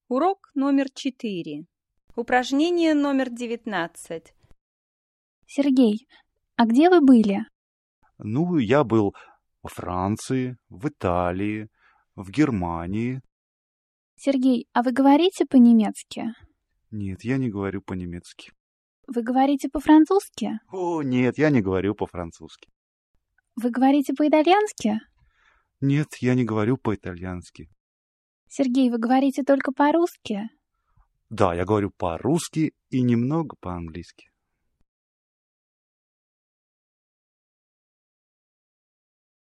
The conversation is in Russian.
Урок номер 4. Упражнение номер 19. Сергей, а где вы были? Я был во Франции, в Италии, в Германии. Сергей, а вы говорите по-немецки? Нет, я не говорю по-немецки. Вы говорите по-французски? О, нет, я не говорю по-французски. Вы говорите по-итальянски? Нет, я не говорю по-итальянски. Сергей, вы говорите только по-русски? Да, я говорю по-русски и немного по-английски.